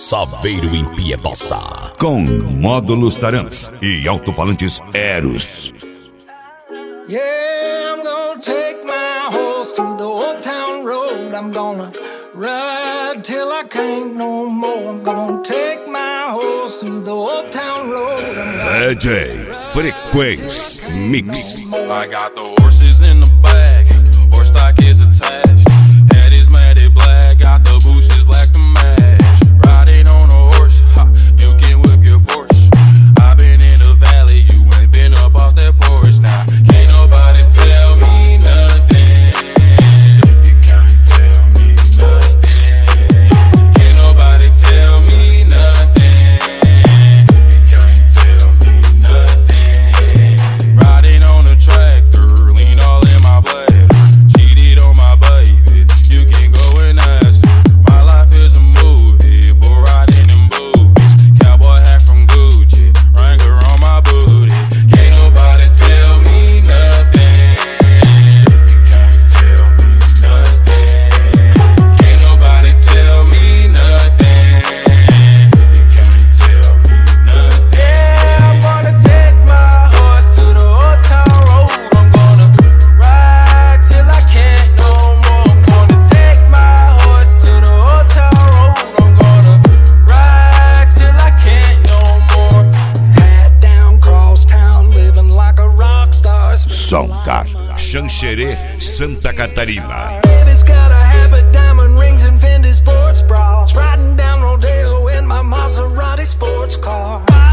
Saveiro Impiedosa. Com módulos Taramps e alto-falantes Eros. Yeah, I'm gonna take my horse to the old town road. I'm gonna ride till I can't no more. I'm gonna take my horse to the old town road. DJ Frequência Mix. I got the horses in the bag, horse stock is attached. Head is matted black, got the bushes black to match. Riding on a horse, ha, you can whip your Porsche. I been in the valley, you ain't been up off that porch. Now, can't nobody tell me nothing. You can't tell me nothing. Can't nobody tell me nothing. You can't tell me nothing. Riding on a tractor, lean all in my bladder. Cheated on my baby, you can go and ask her. My life is a movie, bull riding in boobies. Cowboy hat from Gucci, Wrangler on my booty. Can't nobody tell me nothing. You can't tell me nothing. Can't nobody tell me nothing. You can't tell me nothing. Yeah, I'm gonna take my horse to the old town road. I'm gonna ride till I can't no more. I'm gonna take my horse to the old town road. I'm gonna ride till I can't no more. Hat down, cross town, living like a rock star. São Carlos, Xanxerê, Santa Catarina. Baby's got a habit, diamond rings and Fendi sports bras. Riding down Rodeo in my Maserati sports car.